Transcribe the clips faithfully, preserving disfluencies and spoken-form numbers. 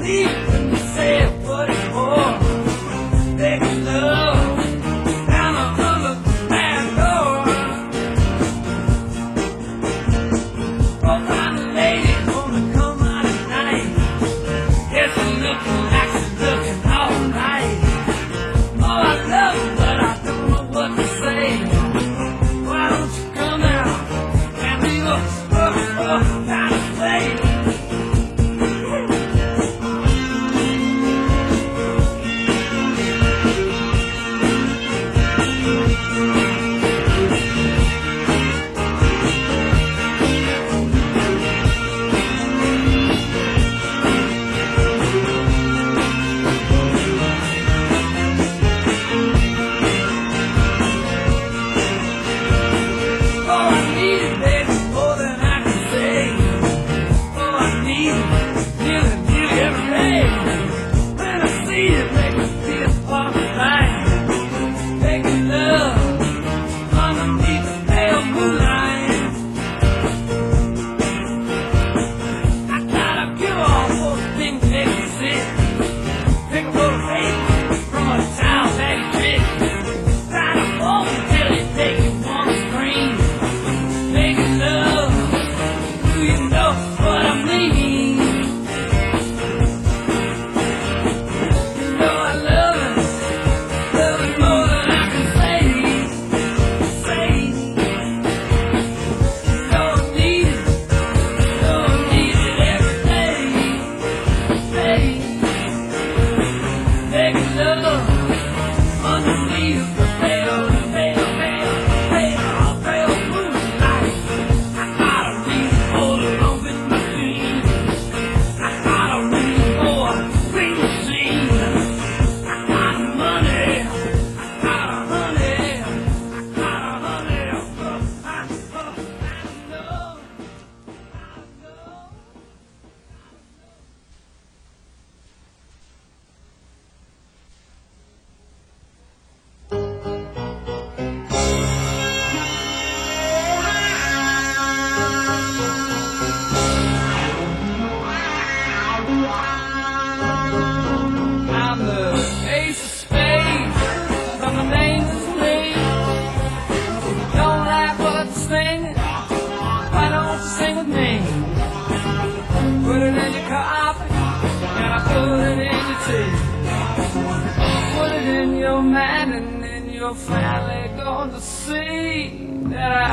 You're finally going to see that I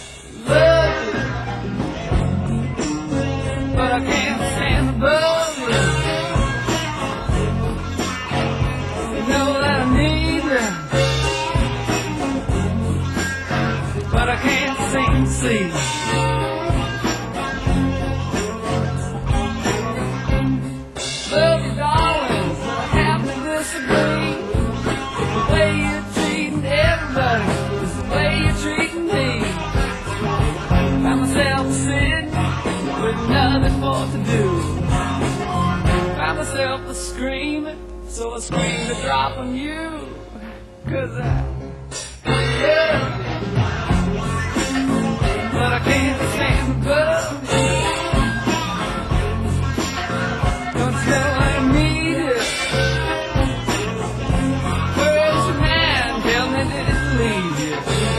love you, but I can't stand above you. You know that I need you, but I can't seem to see you. Love you, darling, I have to disagree. The way you're treating everybody is the way you're treating me. Found myself sitting with nothing more to do. Found myself a screaming, so I screamed a drop on you. Cause I love you, but I can't stand above you. Don't you know I need you? Where's your man? Tell me did it leave you?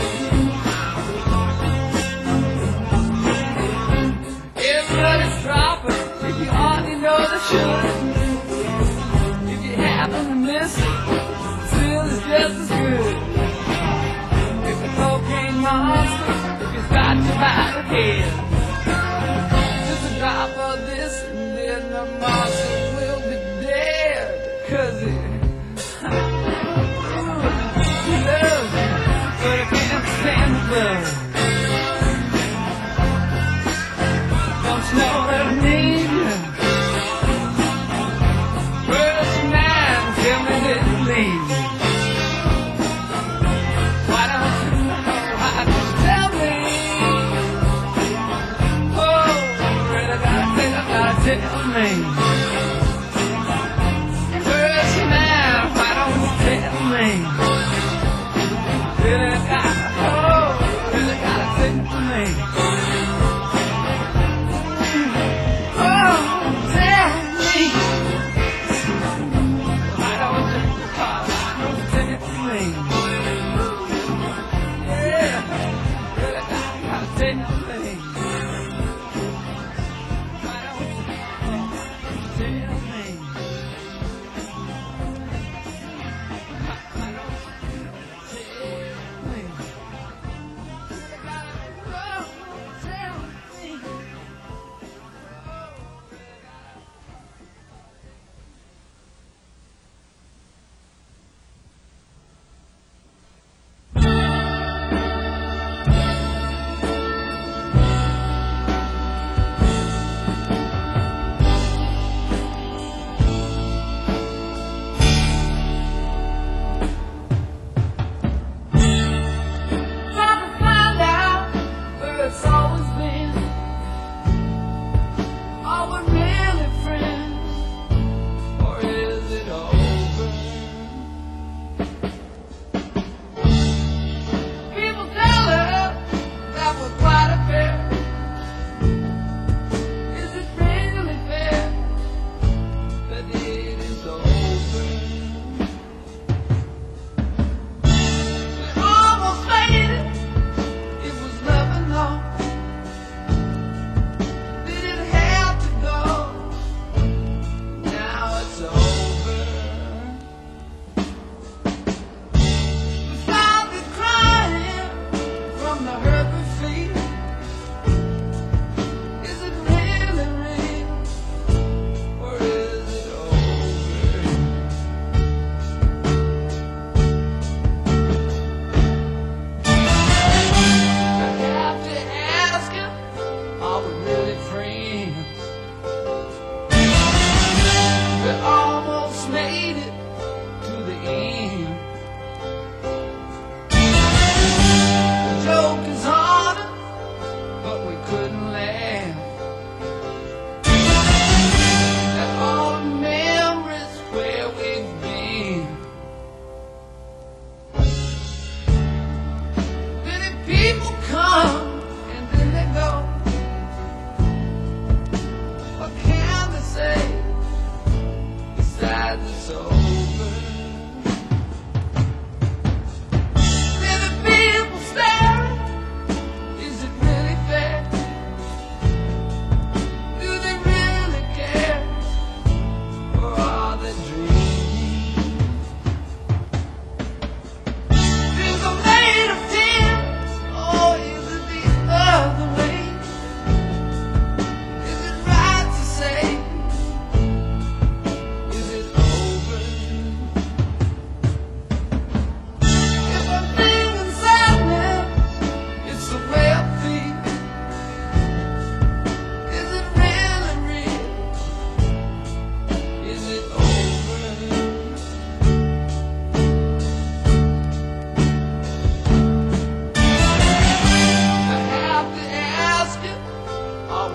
Everybody's dropping. If you ought, you know they should. If you happen to miss it, still it's just as good. If the cocaine monster, if it's got you by the head, just a drop of this and then the monster will be dead. Cause it loves you, but I can't stand the blood. Don't you know that I need you? Where's your man? Tell me that you leave me. Why don't you know? Why don't you tell me? Oh, really gotta think, I gotta tell me. Where's your man? Why don't you tell me? Really gotta, oh, really gotta think of me. Oh, tell me.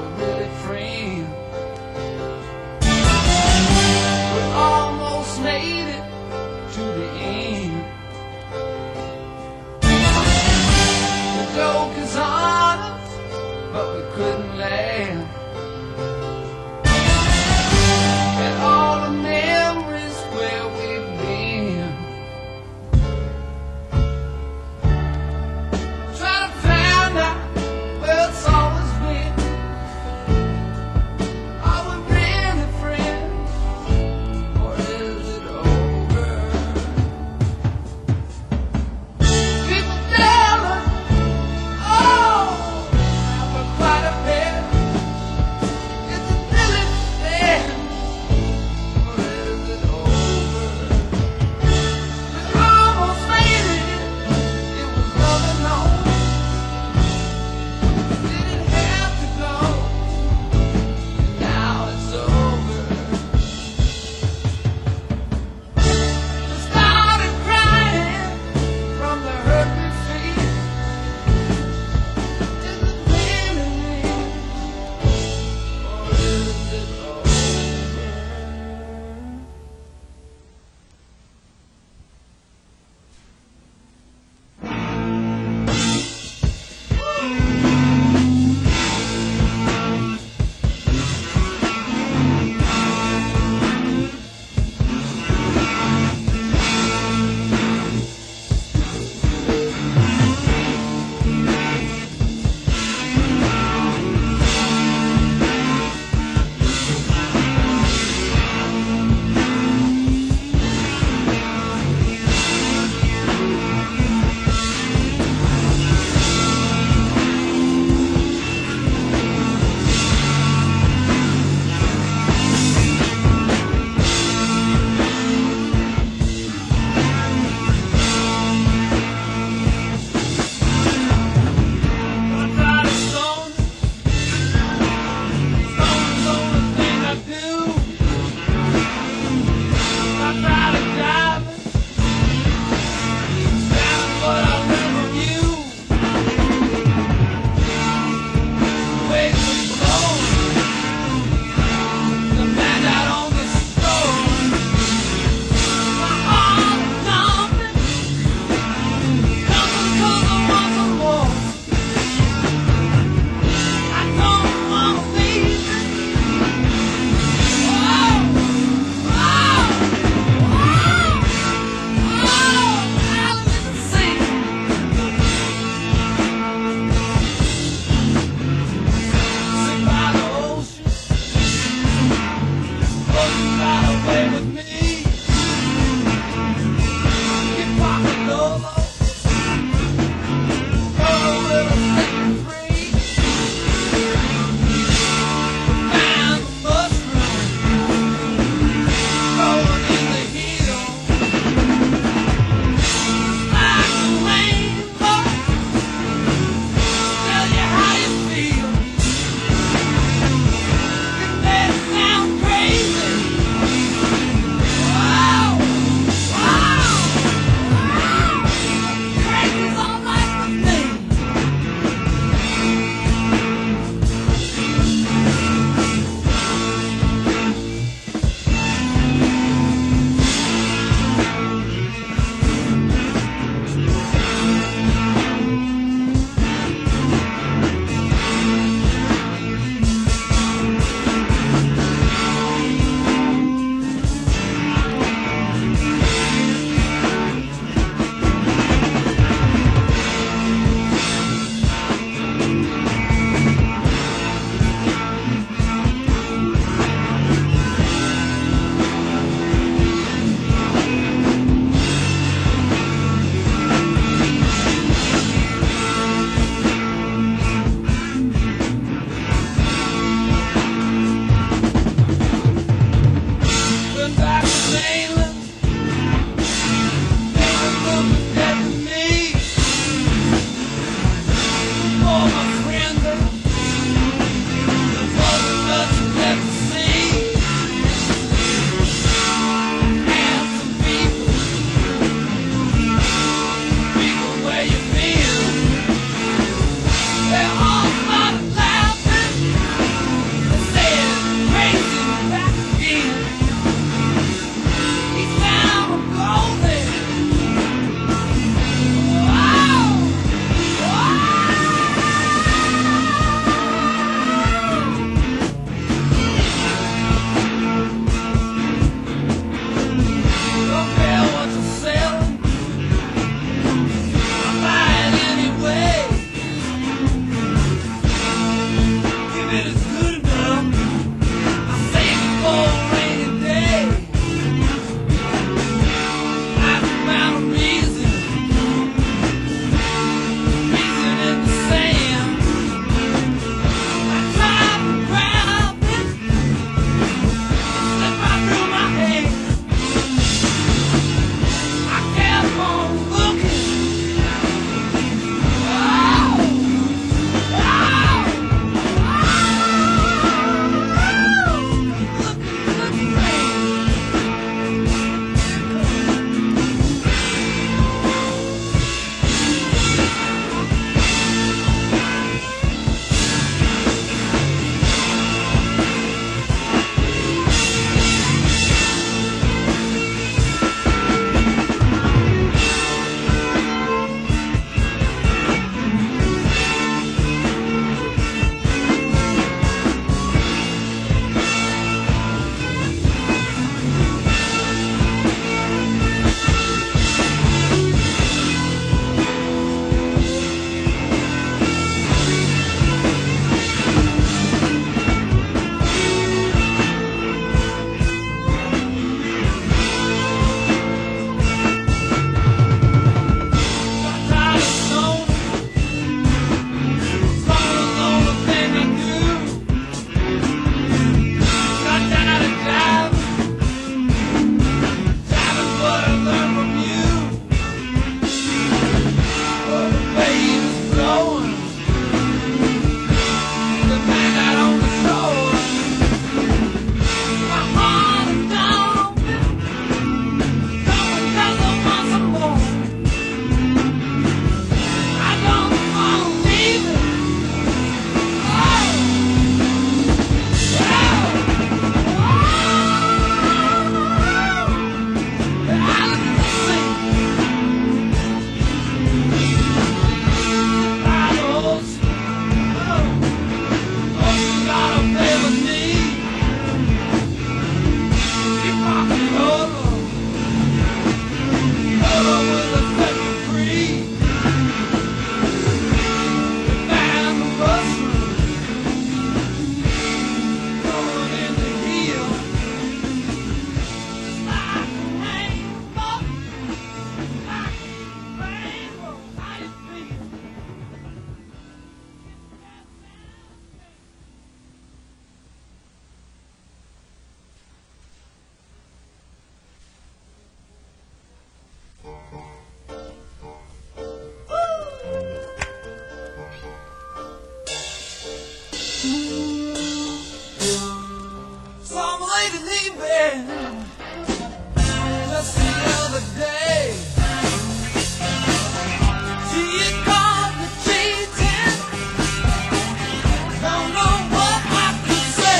were really friends. We almost made it to the end. The joke is on us, but we couldn't laugh at all the memories where we've been. Try to find out where it's always been. baby. Just the other day, she caught me cheating. Don't know what I could say.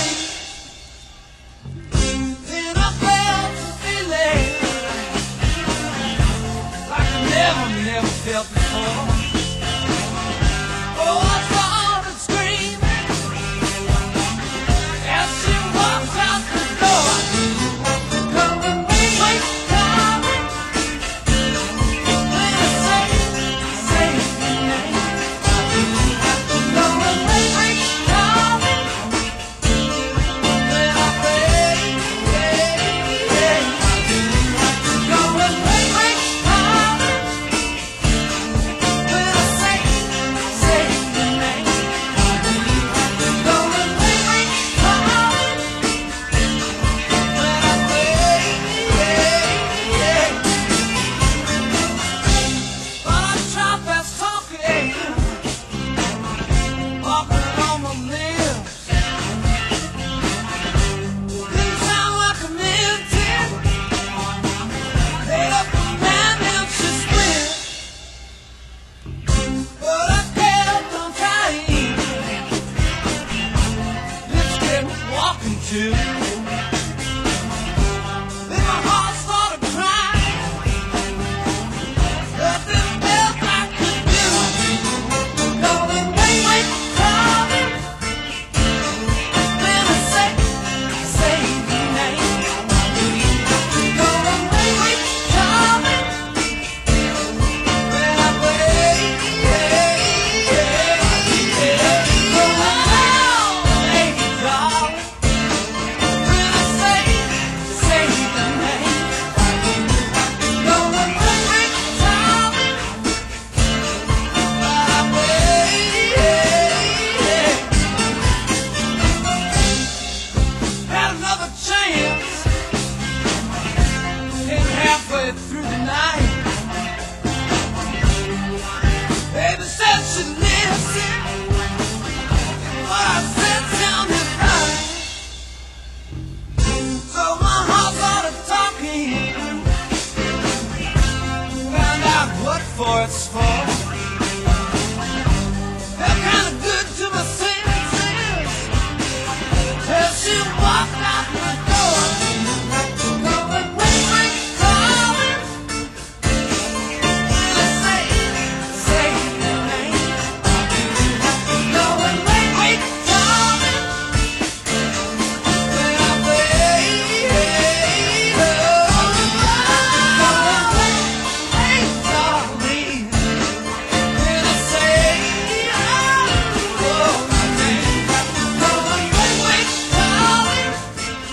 Then I felt a feeling like I never, never felt before. Oh, I started screaming as she walked out the door. Come and wait, wait, darling. When I say, say your name. Come and wait, wait, darling. When I pray, yeah, yeah. Come and wait, wait, darling. When I say, say your name. Come and wait, wait, darling. When I pray, yeah, yeah. But I try fast talking, walking on my lips. Didn't sound like a minute. Made up a man and she split. But I kept on trying. Lips kept walking too. Then my heart started crying. Nothing else I could do. Darling, wait, wait, darling. When I say, say your name. Darling, wait, wait, darling. When I wait, yeah, yeah, yeah. Oh, hey, darling. When I say, say your name. Darling, wait, wait, darling. When I wait, yeah, yeah. Had another chance. Came halfway through the night. Baby said she'd listen. What I said sounded right. So my heart started talking. Found out what for it's for. Felt kinda good to my senses. Till she walked out the door. Going, wait, wait, darling. When I say, say your name. Going, wait, wait, darling. When I wait, oh, going, wait, wait, darling. When I say, oh, my name. Going, wait, wait, darling.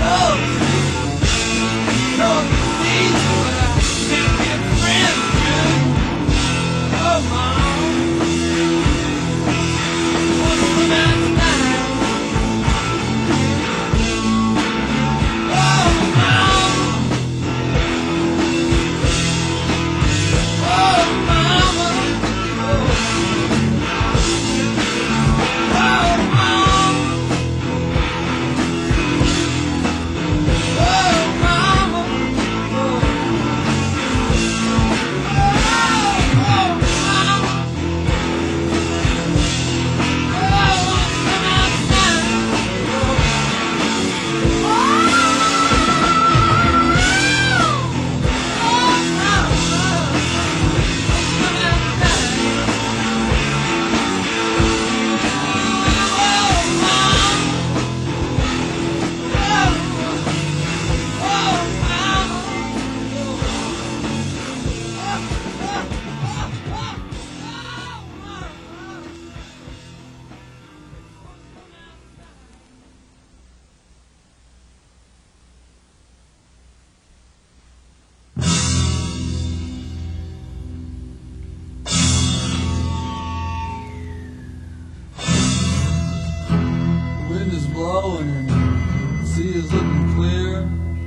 Wind is blowing and the sea is looking clear.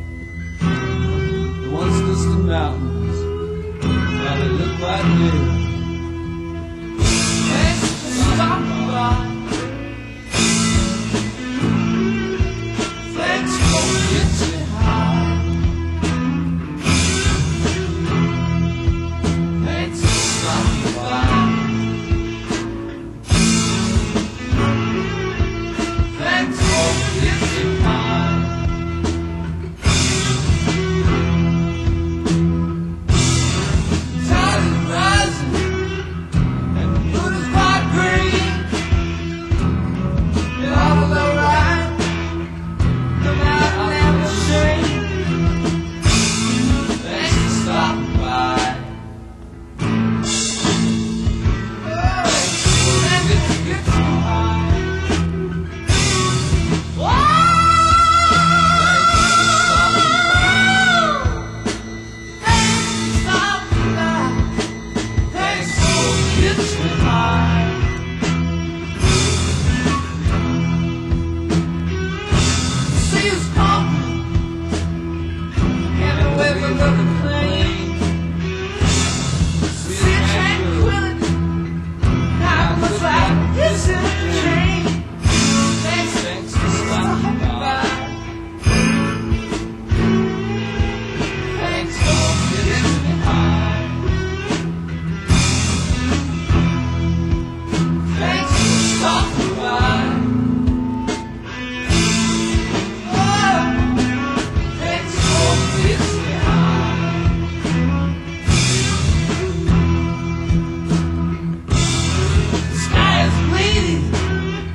The once distant mountains, now they look right near. Thanks for stopping by. Thanks for getting high. Thanks for stopping by.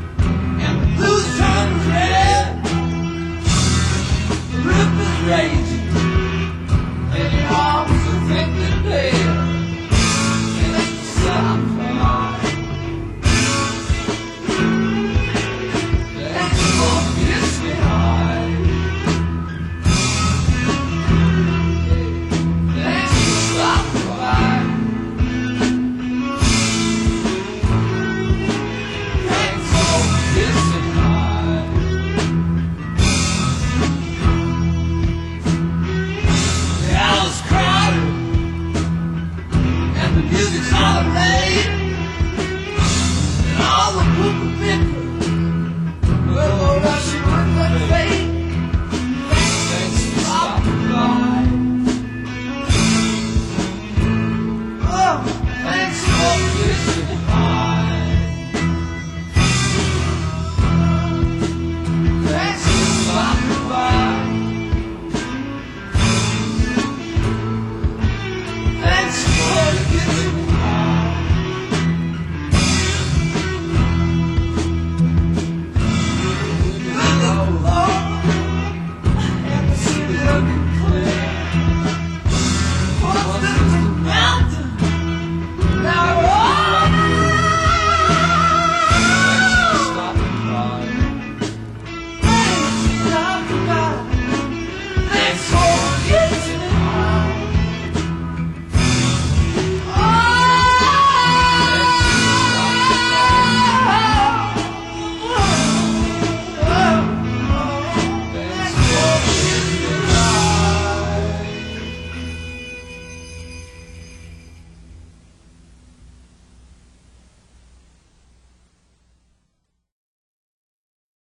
Rage.